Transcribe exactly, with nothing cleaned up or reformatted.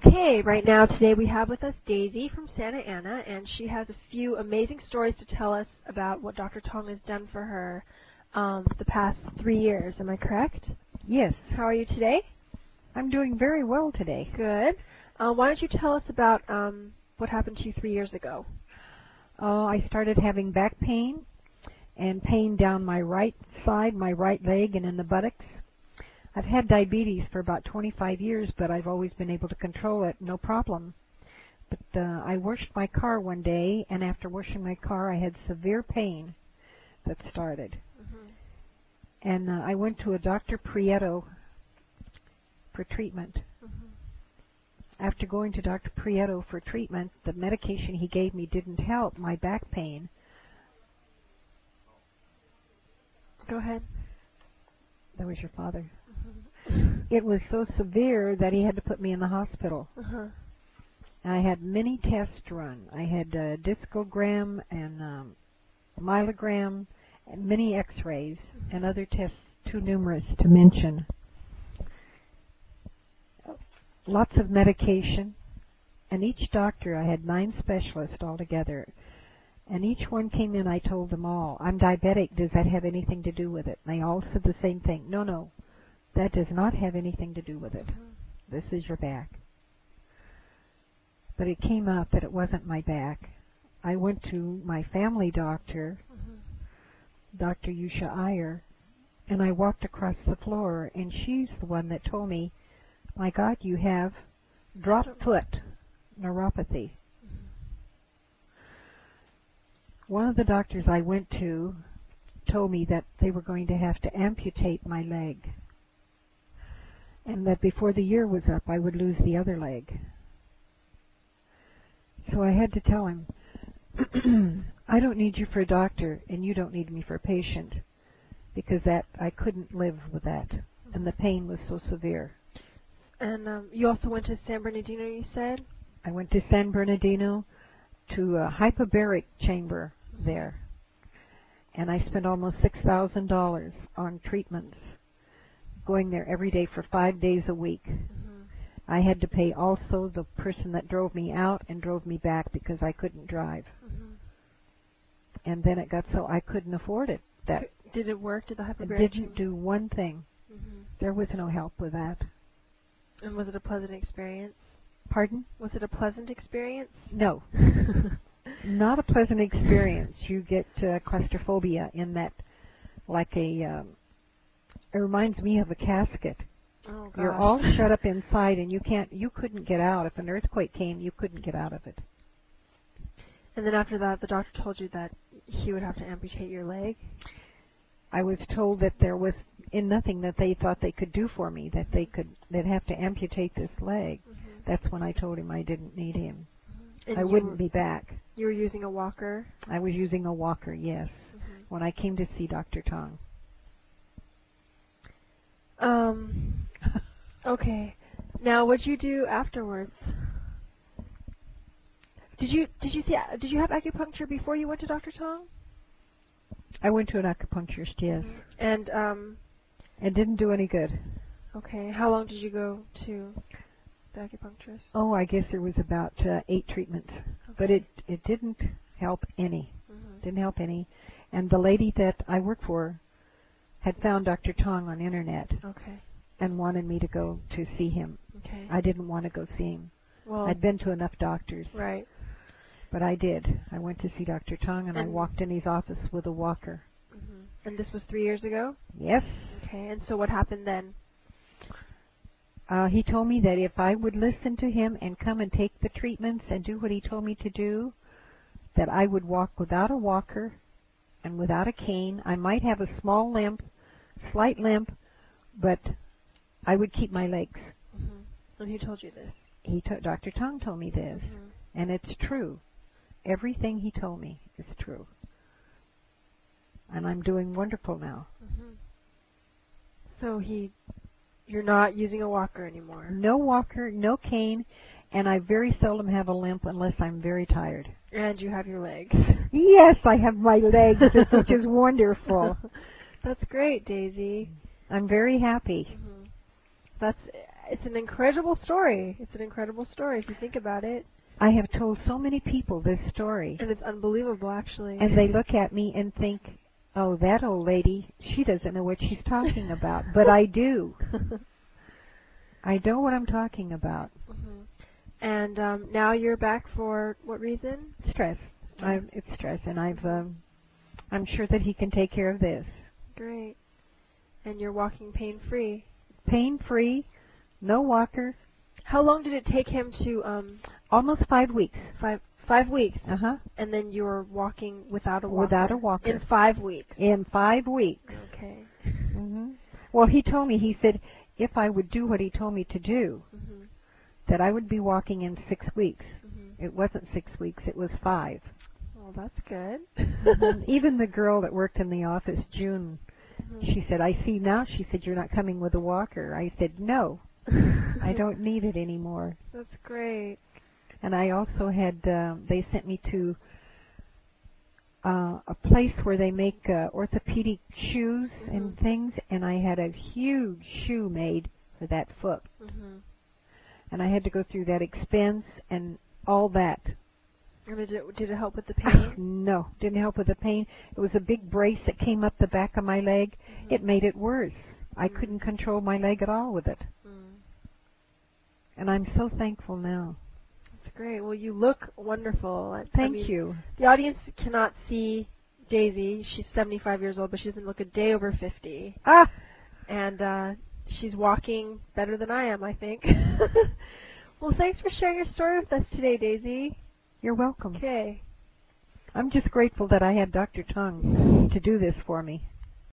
Okay, right now today we have with us Daisy from Santa Ana, and she has a few amazing stories to tell us about what Doctor Tong has done for her um, the past three years. Am I correct? Yes. How are you today? I'm doing very well today. Good. Uh, why don't you tell us about um, what happened to you three years ago? Uh, I started having back pain and pain down my right side, my right leg, and in the buttocks. I've had diabetes for about twenty-five years, but I've always been able to control it, no problem. But uh, I washed my car one day, and after washing my car, I had severe pain that started. Mm-hmm. And uh, I went to a Doctor Prieto for treatment. Mm-hmm. After going to Doctor Prieto for treatment, the medication he gave me didn't help my back pain. Go ahead. That was your father. Mm-hmm. It was so severe that he had to put me in the hospital. Uh-huh. I had many tests run. I had uh, discogram and um, myelogram and many x-rays and other tests too numerous to mention. Lots of medication. And each doctor, I had nine specialists altogether. And each one came in, I told them all, I'm diabetic, does that have anything to do with it? And they all said the same thing. No, no, that does not have anything to do with it. Mm-hmm. This is your back. But it came out that it wasn't my back. I went to my family doctor, mm-hmm. Doctor Yusha Iyer, and I walked across the floor, and she's the one that told me, my God, you have drop foot neuropathy. One of the doctors I went to told me that they were going to have to amputate my leg, and that before the year was up, I would lose the other leg. So I had to tell him, I don't need you for a doctor, and you don't need me for a patient, because that I couldn't live with that, and the pain was so severe. And um, you also went to San Bernardino, you said? I went to San Bernardino to a hyperbaric chamber there, and I spent almost six thousand dollars on treatments, going there every day for five days a week. Mm-hmm. I had to pay also the person that drove me out and drove me back because I couldn't drive. Mm-hmm. And then it got so I couldn't afford it. That Did it work? Did the hyperbaric It didn't chamber? do one thing. Mm-hmm. There was no help with that. And was it a pleasant experience? Pardon? Was it a pleasant experience? No. Not a pleasant experience. You get uh, claustrophobia in that, like a, um, it reminds me of a casket. Oh, gosh. You're all shut up inside, and you can't, you couldn't get out. If an earthquake came, you couldn't get out of it. And then after that, the doctor told you that he would have to amputate your leg? I was told that there was in nothing that they thought they could do for me, that they could, they'd have to amputate this leg. Mm-hmm. That's when I told him I didn't need him. Mm-hmm. I wouldn't be back. You were using a walker? I was using a walker, yes, mm-hmm. when I came to see Doctor Tong. Um, okay. Now, what'd you do afterwards? Did you did you see did you have acupuncture before you went to Doctor Tong? I went to an acupuncturist, yes. Mm-hmm. And um, it didn't do any good. Okay. How long did you go to the acupuncturist? Oh, I guess there was about uh, eight treatments, okay. But it it didn't help any. Mm-hmm. Didn't help any. And the lady that I work for had found Doctor Tong on internet. Okay. And wanted me to go to see him. Okay. I didn't want to go see him. Well, I'd been to enough doctors. Right. But I did. I went to see Doctor Tong, and, and I walked in his office with a walker. Mm-hmm. And this was three years ago? Yes. Okay. And so what happened then? Uh, he told me that if I would listen to him and come and take the treatments and do what he told me to do, that I would walk without a walker and without a cane. I might have a small limp, slight limp, but I would keep my legs. Mm-hmm. And he told you this? He t- Doctor Tong told me this, mm-hmm. And it's true. Everything he told me is true. And I'm doing wonderful now. Mm-hmm. So he, you're not using a walker anymore? No walker, no cane, and I very seldom have a limp unless I'm very tired. And you have your legs? Yes, I have my legs, which is wonderful. That's great, Daisy. I'm very happy. Mm-hmm. That's it's an incredible story. It's an incredible story if you think about it. I have told so many people this story. And it's unbelievable, actually. And they look at me and think, oh, that old lady, she doesn't know what she's talking about. But I do. I know what I'm talking about. Mm-hmm. And um, now you're back for what reason? Stress. I, it's stress, and I've, um, I'm sure that he can take care of this. Great. And you're walking pain-free. Pain-free, no walker. How long did it take him to? Um, Almost five weeks. Five five weeks. Uh huh. And then you were walking without a walker. Without a walker. In five weeks. In five weeks. Okay. Mhm. Well, he told me. He said if I would do what he told me to do, mm-hmm. that I would be walking in six weeks. Mm-hmm. It wasn't six weeks. It was five. Well, that's good. Mm-hmm. Even the girl that worked in the office, June, mm-hmm. she said, "I see now." She said, "You're not coming with a walker." I said, "No, I don't need it anymore." That's great. And I also had, uh, they sent me to uh, a place where they make uh, orthopedic shoes mm-hmm. and things, and I had a huge shoe made for that foot. Mm-hmm. And I had to go through that expense and all that. And did it, did it help with the pain? No, didn't help with the pain. It was a big brace that came up the back of my leg. Mm-hmm. It made it worse. Mm-hmm. I couldn't control my leg at all with it. Mm. And I'm so thankful now. That's great. Well, you look wonderful. I, Thank I mean, you. The audience cannot see Daisy. She's seventy-five years old, but she doesn't look a day over fifty. Ah! And uh, she's walking better than I am, I think. Well, thanks for sharing your story with us today, Daisy. You're welcome. Okay. I'm just grateful that I had Doctor Tong to do this for me.